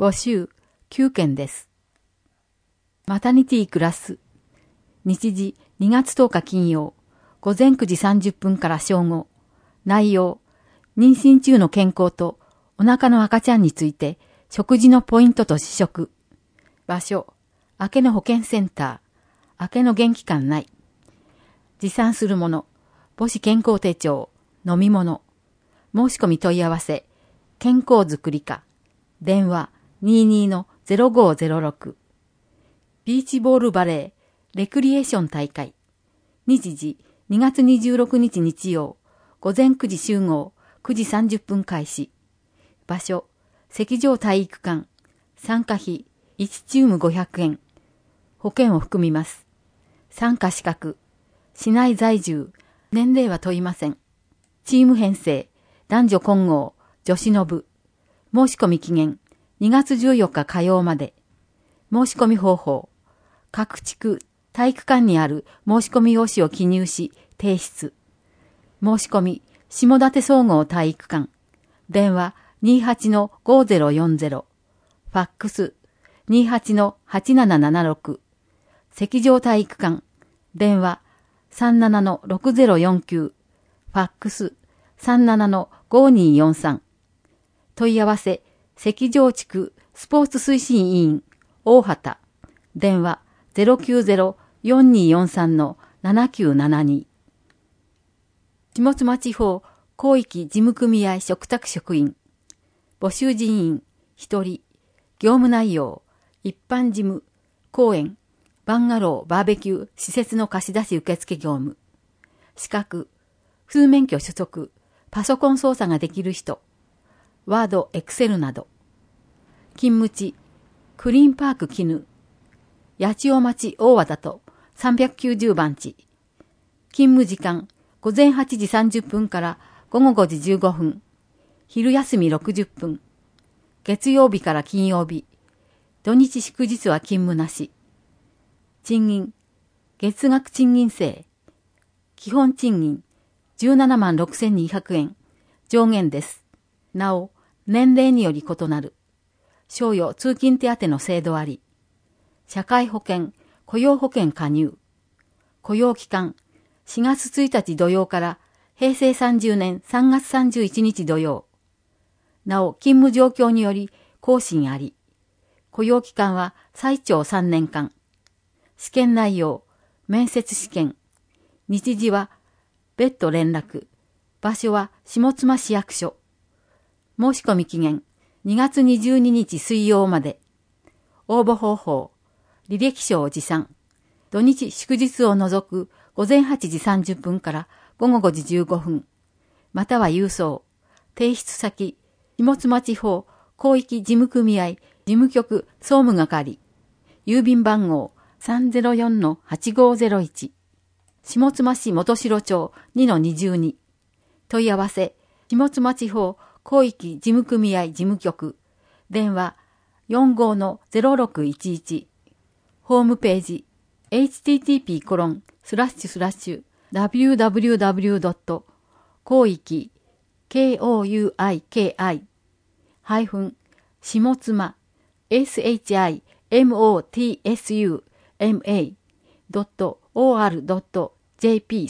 募集9件です。マタニティクラス。日時2月10日金曜、午前9時30分から正午。内容、妊娠中の健康とお腹の赤ちゃんについて食事のポイントと試食。場所、明けの保健センター、明けの元気館内。持参するもの、母子健康手帳、飲み物。申し込み問い合わせ、健康づくり課。電話22-0506。ビーチボールバレー、レクリエーション大会。日時2月26日日曜、午前9時集合、9時30分開始。場所、石上体育館。参加費、1チーム500円。保険を含みます。参加資格、市内在住、年齢は問いません。チーム編成、男女混合、女子の部。申し込み期限、2月14日火曜まで。申し込み方法、各地区体育館にある申し込み用紙を記入し、提出。申し込み、下館総合体育館。電話28-5040。ファックス 28-8776。石上体育館。電話37-6049。ファックス 37-5243。問い合わせ、石上地区スポーツ推進委員、大畑。電話090-4243-7972。下妻地方広域事務組合嘱託職員。募集人員、1人。業務内容、一般事務、公園、バンガロー、バーベキュー、施設の貸し出し受付業務。資格、普通免許取得、パソコン操作ができる人。ワード、エクセルなど。勤務地、クリーンパーク絹。八千代町大和田と390番地。勤務時間、午前8時30分から午後5時15分。昼休み60分。月曜日から金曜日。土日祝日は勤務なし。賃金、月額賃金制。基本賃金、176,200円。上限です。なお、年齢により異なる。賞与通勤手当の制度あり。社会保険、雇用保険加入。雇用期間、4月1日土曜から平成30年3月31日土曜。なお、勤務状況により更新あり。雇用期間は最長3年間。試験内容、面接試験。日時は別途連絡。場所は下妻市役所。申し込み期限、2月22日水曜まで。応募方法、履歴書を持参。土日祝日を除く午前8時30分から午後5時15分。または郵送。提出先、下妻地方広域事務組合事務局総務係。郵便番号304-8501。下妻市元城町 2-22。問い合わせ、下妻地方広域事務組合事務局。電話45-0611。ホームページ、http://www. 広域、下妻、shimotsuma.or.jp/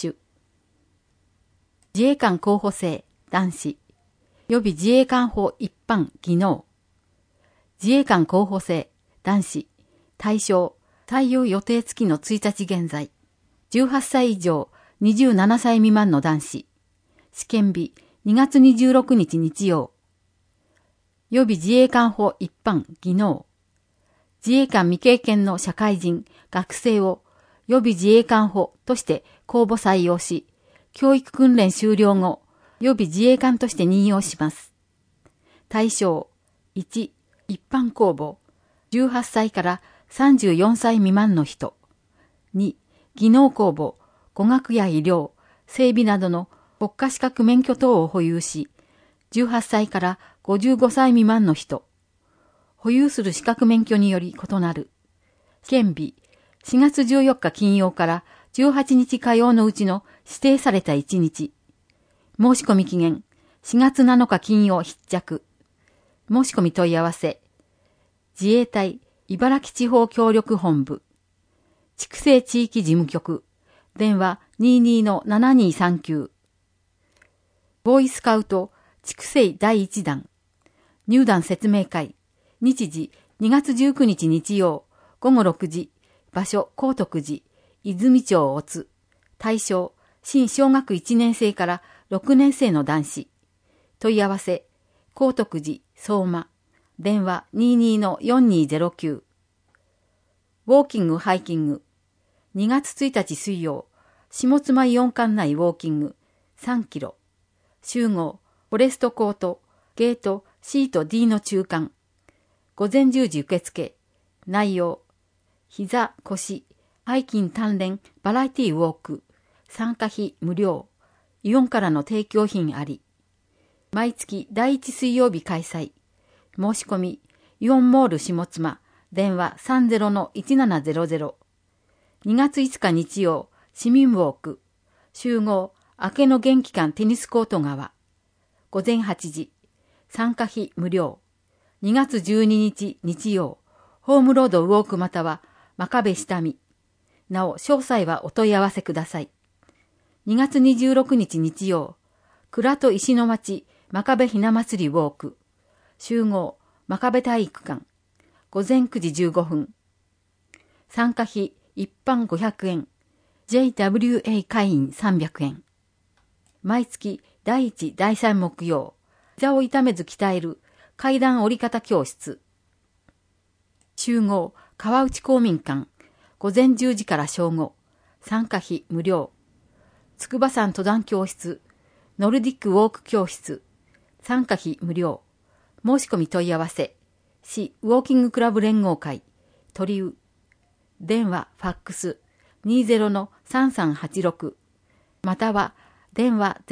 自衛官候補生、男子。予備自衛官法一般技能。自衛官候補生、男子。対象、採用予定付きの1日現在。18歳以上、27歳未満の男子。試験日、2月26日日曜。予備自衛官法一般技能。自衛官未経験の社会人、学生を予備自衛官法として公募採用し、教育訓練終了後、予備自衛官として任用します。対象、1、一般公募、18歳から34歳未満の人。2、技能公募、語学や医療、整備などの国家資格免許等を保有し、18歳から55歳未満の人。保有する資格免許により異なる。試験日、4月14日金曜から18日火曜のうちの指定された1日。申し込み期限、4月7日金曜必着。申し込み問い合わせ、 自衛隊茨城地方協力本部、筑西地域事務局、電話 22-7239、ボーイスカウト筑西第1弾、入団説明会、日時2月19日日曜、午後6時、場所高徳寺、泉町乙津、対象、新小学1年生から6年生の男子、問い合わせ、高徳寺相馬、電話 22-4209、ウォーキングハイキング、2月1日水曜、下妻イオン館内ウォーキング3キロ、集合、フォレストコート、ゲート C と D の中間、午前10時受付、内容、膝、腰、背筋鍛錬バラエティウォーク、参加費無料、イオンからの提供品あり、毎月第1水曜日開催、申し込み、イオンモール下妻、電話 30-1700、2月5日日曜、市民ウォーク、集合、明けの元気館テニスコート側、午前8時、参加費無料、2月12日日曜、ホームロードウォークまたは真壁下見、なお詳細はお問い合わせください。2月26日日曜、倉戸石の町真壁ひな祭りウォーク、集合、真壁体育館、午前9時15分。参加費一般500円、JWA 会員300円。毎月第1、第3木曜、膝を痛めず鍛える階段折り方教室。集合、川内公民館、午前10時から正午、参加費無料。筑波山登山教室、ノルディックウォーク教室、参加費無料。申し込み問い合わせ、市ウォーキングクラブ連合会、鳥生。電話、ファックス、20-3386、または、電話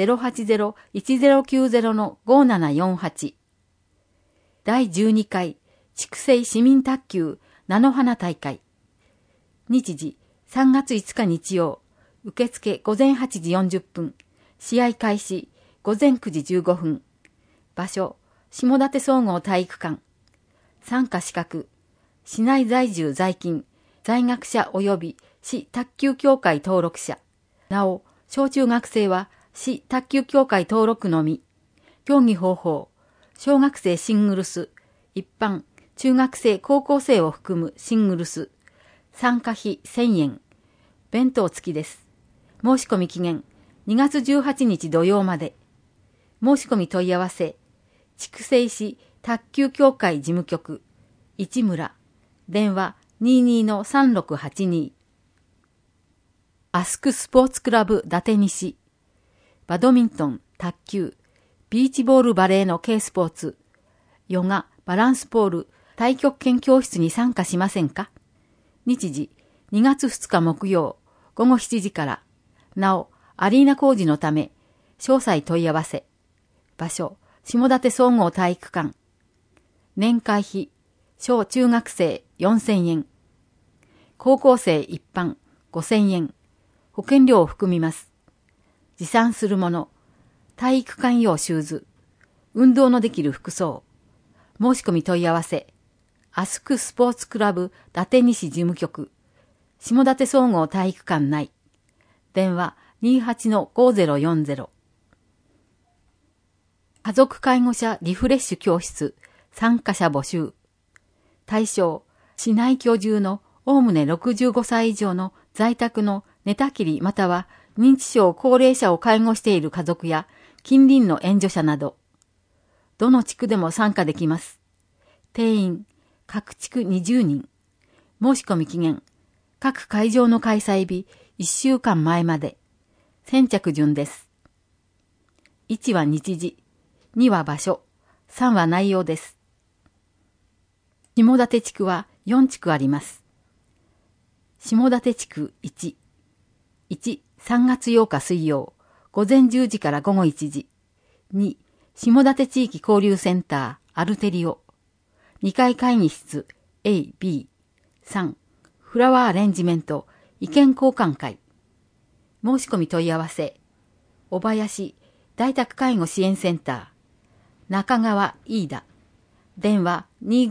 080-1090-5748。第12回、筑西市民卓球菜の花大会。日時、3月5日日曜、受付午前8時40分、試合開始午前9時15分。場所、下館総合体育館。参加資格、市内在住在勤、在学者及び市卓球協会登録者。なお、小中学生は市卓球協会登録のみ。競技方法、小学生シングルス、一般、中学生高校生を含むシングルス。参加費1000円。弁当付きです。申し込み期限、2月18日土曜まで。申し込み問い合わせ、筑西市卓球協会事務局、市村、電話 22-3682。アスクスポーツクラブ伊達西、バドミントン、卓球、ビーチボールバレーの軽スポーツ、ヨガ、バランスポール、太極拳教室に参加しませんか？日時、2月2日木曜、午後7時から。なお、アリーナ工事のため、詳細問い合わせ。場所、下館総合体育館。年会費、小中学生4000円。高校生一般5000円。保険料を含みます。持参するもの、体育館用シューズ、運動のできる服装。申し込み問い合わせ、アスクスポーツクラブ伊達西事務局、下館総合体育館内。電話 28-5040。家族介護者リフレッシュ教室、参加者募集。対象、市内居住のおおむね65歳以上の在宅の寝たきりまたは認知症高齢者を介護している家族や近隣の援助者など。どの地区でも参加できます。定員、各地区20人。申し込み期限、各会場の開催日1週間前まで。先着順です。1は日時、2は場所、3は内容です。下館地区は4地区あります。下館地区1、3月8日水曜、午前10時から午後1時。2、下館地域交流センター、アルテリオ。2階会議室、A、B。3、フラワーアレンジメント、意見交換会。申し込み問い合わせ、小林、在宅介護支援センター、中川飯田、 電話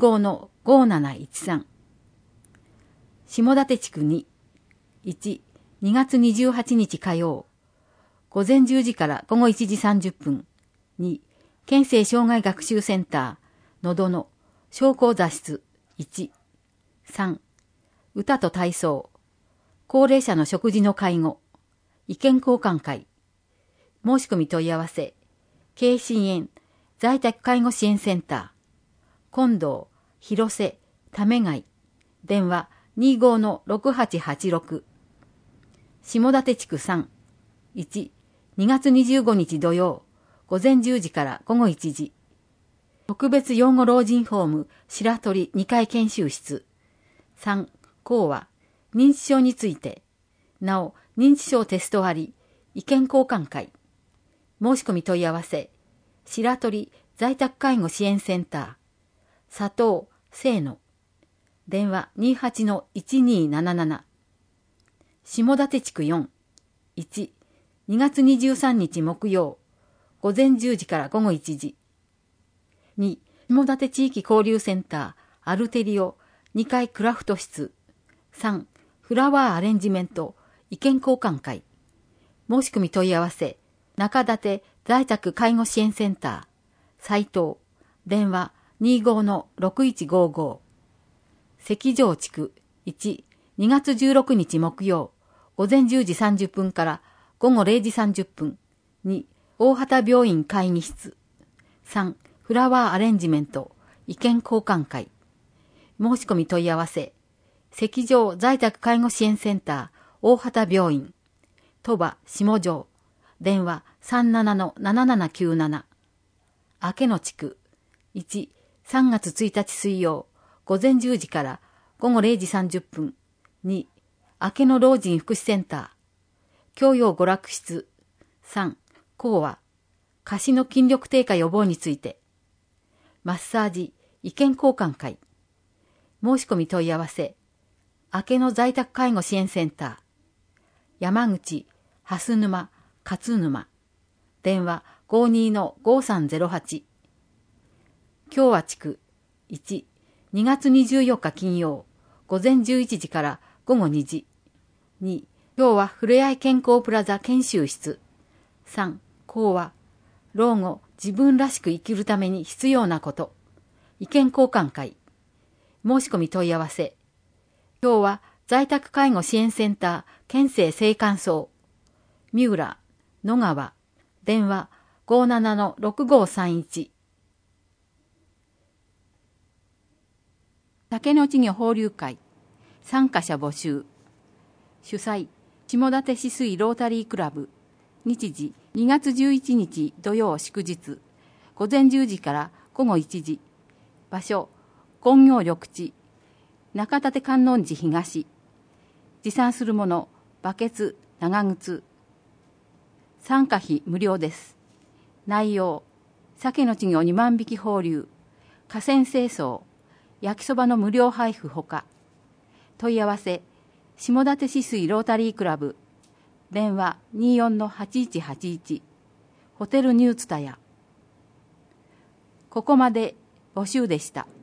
25-5713。下館地区2、1、2月28日火曜、午前10時から午後1時30分。2、県政障害学習センター、のどの商工座室1。3、歌と体操、高齢者の食事の介護、意見交換会。申し込み問い合わせ、京神園在宅介護支援センター、近藤、広瀬、ためがい、電話25-6886。下館地区3、1、2月25日土曜、午前10時から午後1時。特別養護老人ホーム白鳥2階研修室。3、講話、認知症について。なお、認知症テストあり、意見交換会。申し込み問い合わせ、白鳥在宅介護支援センター、佐藤、清野。電話28-1277。下館地区4、1、2月23日木曜、午前10時から午後1時。2、下館地域交流センター、アルテリオ、2階クラフト室。3、フラワーアレンジメント、意見交換会。申し込み問い合わせ、中館在宅介護支援センター、斉藤。電話25-6155。関城地区1、2月16日木曜、午前10時30分から午後0時30分。2、大畑病院会議室。3、フラワーアレンジメント、意見交換会。申し込み問い合わせ、関城在宅介護支援センター、大畑病院。鳥羽下城。電話37-7797。明野地区1、3月1日水曜、午前10時から午後0時30分。2、明野老人福祉センター、教養娯楽室。3、講話、下肢の筋力低下予防について。マッサージ、意見交換会。申し込み問い合わせ、明野在宅介護支援センター、山口、蓮沼、勝沼。電話52-5308。共和地区1、2月24日金曜、午前11時から午後2時。2、共和ふれあい健康プラザ研修室。3、講話、老後自分らしく生きるために必要なこと。意見交換会。申し込み問い合わせ。共和在宅介護支援センター県政青函荘。三浦、野川。電話57-6531。竹の稚魚放流会。参加者募集。主催、下館止水ロータリークラブ。日時、2月11日土曜祝日。午前10時から午後1時。場所、工業緑地。中館観音寺東。持参するもの、バケツ、長靴。参加費無料です。内容、鮭の稚魚2万匹放流。河川清掃。焼きそばの無料配布ほか。問い合わせ、下館止水ロータリークラブ。電話24-8181。ホテルニューツタヤ。ここまで募集でした。